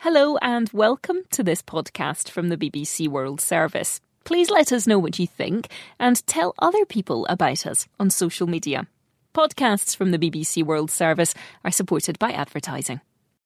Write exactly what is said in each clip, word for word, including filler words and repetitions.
Hello and welcome to this podcast from the B B C World Service. Please let us know what you think and tell other people about us on social media. Podcasts from the B B C World Service are supported by advertising.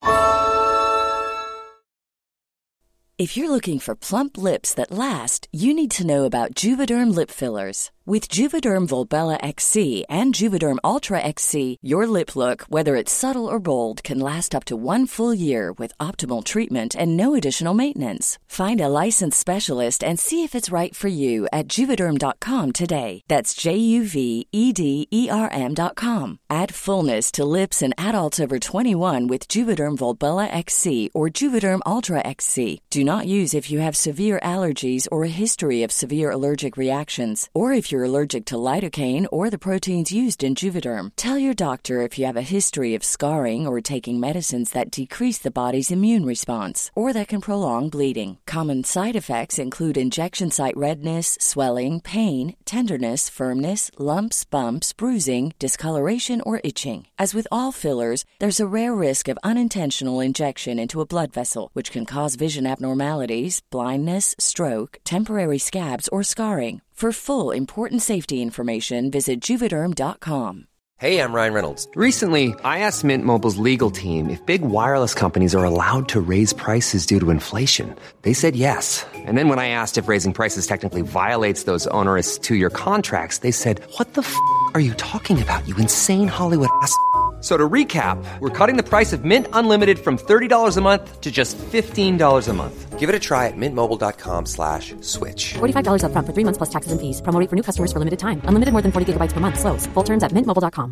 If you're looking for plump lips that last, you need to know about Juvederm lip fillers. With Juvederm Volbella X C and Juvederm Ultra X C, your lip look, whether it's subtle or bold, can last up to one full year with optimal treatment and no additional maintenance. Find a licensed specialist and see if it's right for you at Juvederm dot com today. That's J U V E D E R M dot com. Add fullness to lips in adults over twenty-one with Juvederm Volbella X C or Juvederm Ultra X C. Do not use if you have severe allergies or a history of severe allergic reactions, or if you're allergic to lidocaine or the proteins used in Juvederm. Tell your doctor if you have a history of scarring or taking medicines that decrease the body's immune response or that can prolong bleeding. Common side effects include injection site redness, swelling, pain, tenderness, firmness, lumps, bumps, bruising, discoloration, or itching. As with all fillers, there's a rare risk of unintentional injection into a blood vessel, which can cause vision abnormalities, blindness, stroke, temporary scabs, or scarring. For full, important safety information, visit Juvederm dot com. Hey, I'm Ryan Reynolds. Recently, I asked Mint Mobile's legal team if big wireless companies are allowed to raise prices due to inflation. They said yes. And then when I asked if raising prices technically violates those onerous two-year contracts, they said, what the f*** are you talking about, you insane Hollywood ass f- So to recap, we're cutting the price of Mint Unlimited from thirty dollars a month to just fifteen dollars a month. Give it a try at mintmobile.com slash switch. forty-five dollars up front for three months plus taxes and fees. Promo rate for new customers for limited time. Unlimited more than forty gigabytes per month. Slows full terms at mint mobile dot com.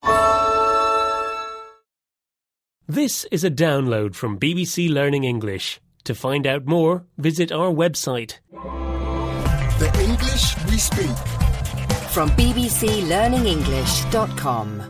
This is a download from B B C Learning English. To find out more, visit our website. The English we speak. From b b c learning english dot com.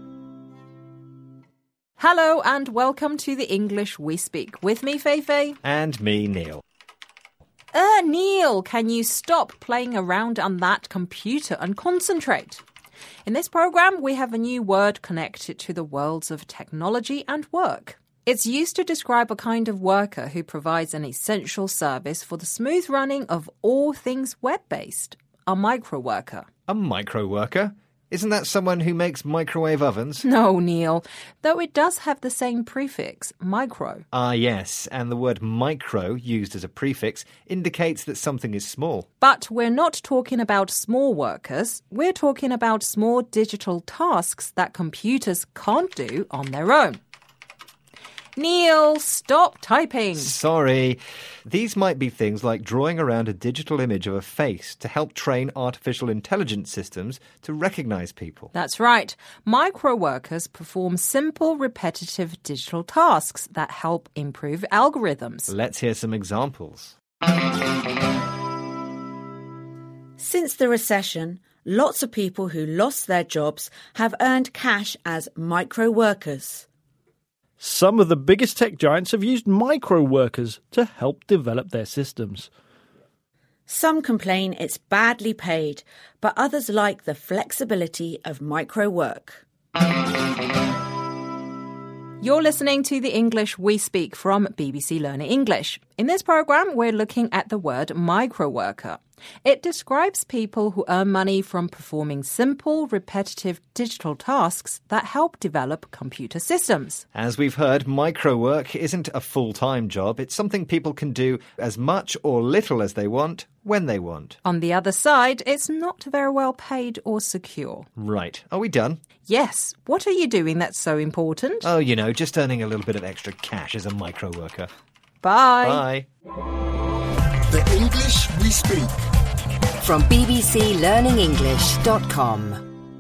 Hello and welcome to the English We Speak. With me, Feifei. And me, Neil. Uh, Neil, can you stop playing around on that computer and concentrate? In this program, we have a new word connected to the worlds of technology and work. It's used to describe a kind of worker who provides an essential service for the smooth running of all things web-based. A micro-worker. A micro-worker? Isn't that someone who makes microwave ovens? No, Neil, though it does have the same prefix, micro. Ah, yes, and the word micro, used as a prefix, indicates that something is small. But we're not talking about small workers. We're talking about small digital tasks that computers can't do on their own. Neil, stop typing. Sorry. These might be things like drawing around a digital image of a face to help train artificial intelligence systems to recognize people. That's right. Micro-workers perform simple, repetitive digital tasks that help improve algorithms. Let's hear some examples. Since the recession, lots of people who lost their jobs have earned cash as micro-workers. Some of the biggest tech giants have used micro-workers to help develop their systems. Some complain it's badly paid, but others like the flexibility of micro-work. You're listening to the English We Speak from B B C Learning English. In this program, we're looking at the word micro-worker. It describes people who earn money from performing simple, repetitive digital tasks that help develop computer systems. As we've heard, micro-work isn't a full-time job. It's something people can do as much or little as they want, when they want. On the other side, it's not very well paid or secure. Right. Are we done? Yes. What are you doing that's so important? Oh, you know, just earning a little bit of extra cash as a micro-worker. Bye. Bye. The English we speak. From b b c learning english dot com.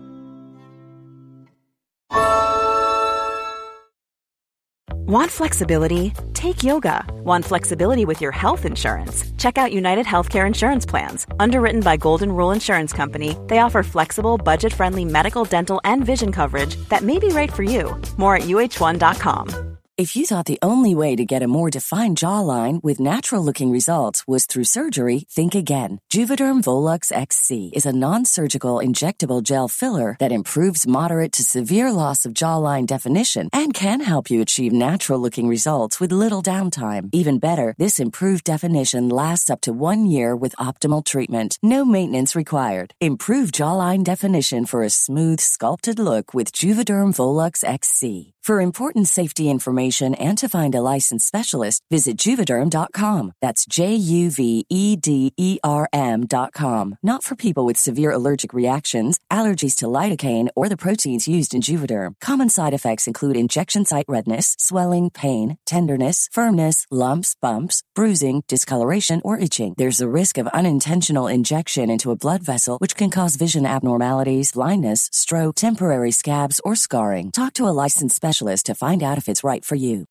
Want flexibility? Take yoga. Want flexibility with your health insurance? Check out United Healthcare Insurance Plans. Underwritten by Golden Rule Insurance Company, they offer flexible, budget-friendly medical, dental, and vision coverage that may be right for you. More at u h one dot com. If you thought the only way to get a more defined jawline with natural-looking results was through surgery, think again. Juvederm Volux X C is a non-surgical injectable gel filler that improves moderate to severe loss of jawline definition and can help you achieve natural-looking results with little downtime. Even better, this improved definition lasts up to one year with optimal treatment. No maintenance required. Improve jawline definition for a smooth, sculpted look with Juvederm Volux X C. For important safety information and to find a licensed specialist, visit Juvederm dot com. That's J U V E D E R M dot com. Not for people with severe allergic reactions, allergies to lidocaine, or the proteins used in Juvederm. Common side effects include injection site redness, swelling, pain, tenderness, firmness, lumps, bumps, bruising, discoloration, or itching. There's a risk of unintentional injection into a blood vessel, which can cause vision abnormalities, blindness, stroke, temporary scabs, or scarring. Talk to a licensed specialist to find out if it's right for you.